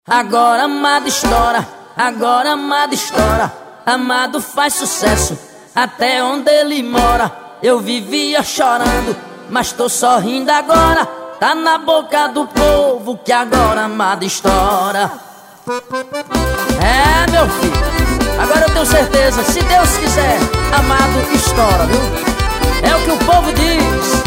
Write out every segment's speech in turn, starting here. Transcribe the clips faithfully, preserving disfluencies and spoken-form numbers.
Agora amado estoura, agora amado estoura. Amado faz sucesso, até onde ele mora. Eu vivia chorando, mas tô sorrindo agora. Tá na boca do povo que agora amado estoura. É, meu filho, agora eu tenho certeza, se Deus quiser, amado estoura, viu? É o que o povo diz.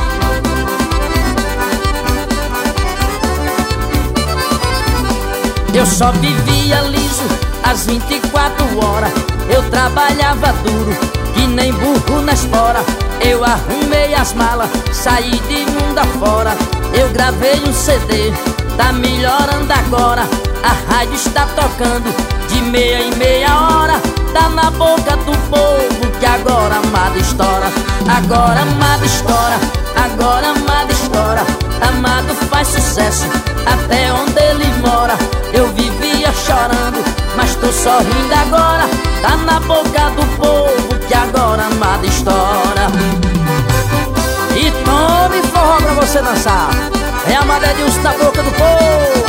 Eu só vivia liso às vinte e quatro horas. Eu trabalhava duro, que nem burro na espora. Eu arrumei as malas, saí de mundo afora. Eu gravei um C D, tá melhorando agora. A rádio está tocando de meia em meia hora. Tá na boca do povo que agora amado estoura. Agora amado estoura, agora amado estoura. Amado faz sucesso, até onde ele mora. Eu vivia chorando, mas tô sorrindo agora. Tá na boca do povo que agora amado estoura. E tome forró pra você dançar. É a Madre Dilson na boca do povo.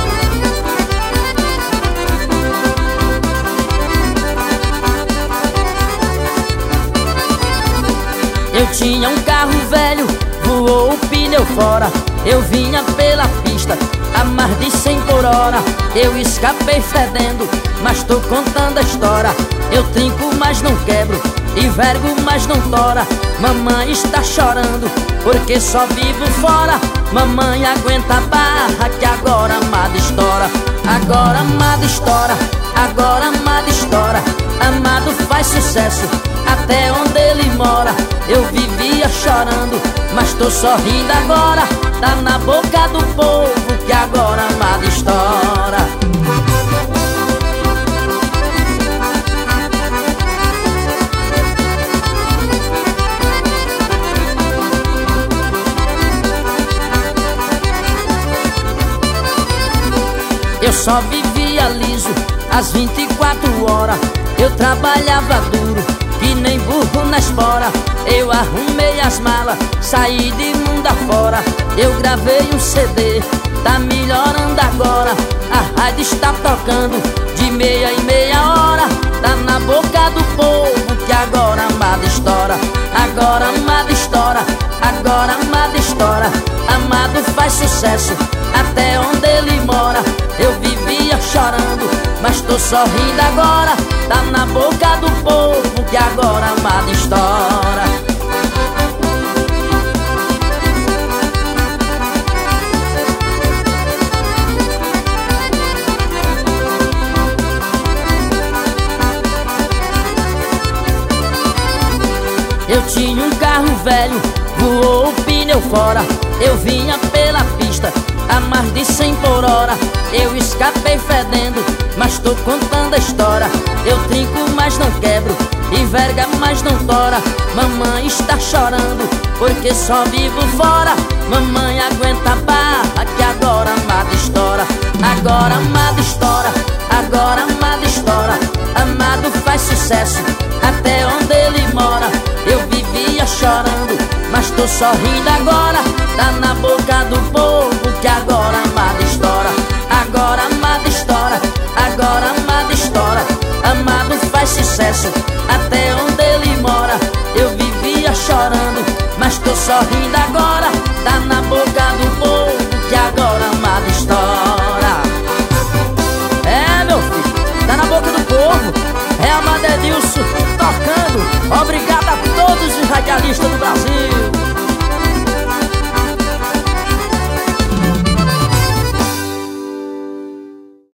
Eu tinha um carro velho, voou o pneu fora. Eu vinha pela pista a mais de cem por hora. Eu escapei fedendo, mas tô contando a história. Eu trinco, mas não quebro, e vergo, mas não tora. Mamãe está chorando, porque só vivo fora. Mamãe aguenta a barra, que agora amado estoura. Agora amado estoura, agora amado estoura. Amado faz sucesso, até onde ele mora. Eu vivia chorando, mas tô sorrindo agora. Tá na boca do povo que agora amado estoura. Eu só vivia liso às vinte e quatro horas. Eu trabalhava duro, que nem burro na espora. Eu arrumei as malas, saí de mundo afora. Eu gravei um C D, tá melhorando agora. A rádio está tocando de meia em meia hora. Tá na boca do povo que agora amado estoura. Agora amado estoura, agora amado estoura. Amado faz sucesso, até onde ele mora. Eu vivia chorando, mas tô sorrindo agora. Tá na boca do povo que agora amado estoura. Eu tinha um carro velho, voou o pneu fora. Eu vinha pela pista a mais de cem por hora. Eu escapei fedendo, mas tô contando a história. Eu trinco, mas não quebro, e verga, mas não tora. Mamãe está chorando, porque só vivo fora. Mamãe aguenta a barra, que agora amado estoura. Agora amado estoura, agora amado estoura. Amado faz sucesso, até onde ele mora. Eu vivia chorando, mas tô sorrindo agora. Tá na boca do povo que agora amado estoura. Agora amado estoura, agora amado estoura. Amado faz sucesso, até onde ele mora. Eu vivia chorando, mas tô sorrindo agora. Tá na